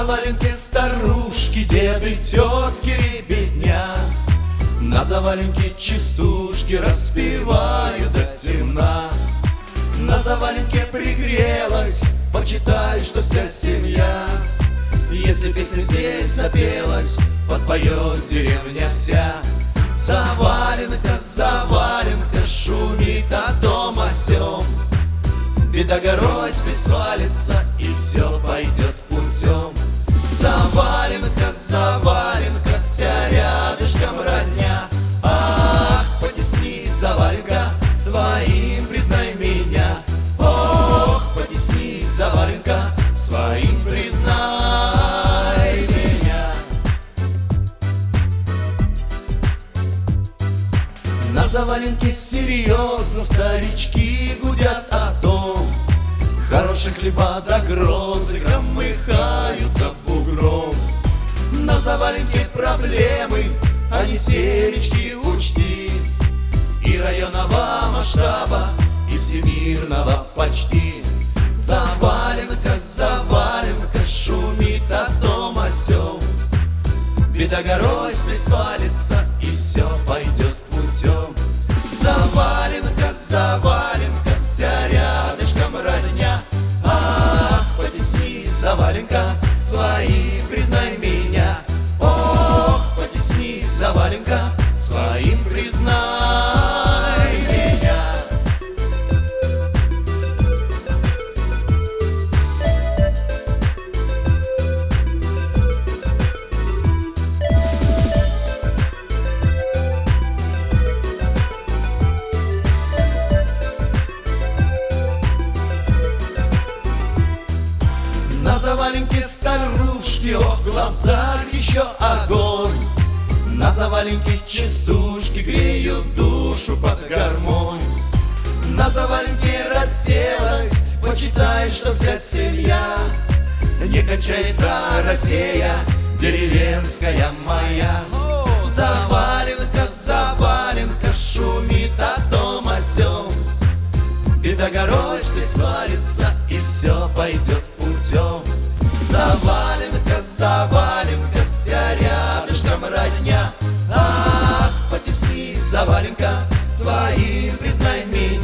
заваленке старушки, деды, тетки, ребятня. На заваленке частушки распевают до темна. На заваленке пригрелась, почитай, что вся семья. Если песня здесь запелась, подпоет деревня вся. Заваленка, заваленка, шумит о том о сём. Беда горой свалится, и все пойдет путем. Заваленка, заваленка, вся рядышком родня. Ах, потесни, заваленка, своим признай меня. Ох, потесни, заваленка, своим признай меня. На заваленке серьезно старички гудят о том. Хорошие хлеба до грозы громыхаются бугром. На заваленке проблемы, а не серечки учти. И районного масштаба, и всемирного почти. Заваленка, заваленка, шумит о том о сём. Беда горой свалится, и все пойдет путем. Заваленка, заваленка, вся рядышком родня. Ах, потесни, заваленка, своим признай меня. Ох, потесни, заваленка, своим признай меня. На заваленке старушки, ох, в глазах еще огонь. На заваленке частушки греют душу под гармонь. На заваленке расселась, почитай, что вся семья. Не кончается Россия, деревенская моя. Заваленка, заваленка, шумит о том о сём. Беда горой свалится, и все пойдет путем. Заваленка, заваленка, вся рядышком родня. Ах, потесни, заваленка, своим признай меня.